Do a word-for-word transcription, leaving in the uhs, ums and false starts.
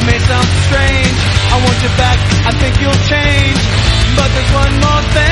may sound strange, I want you back, I think you'll change. But there's one more thing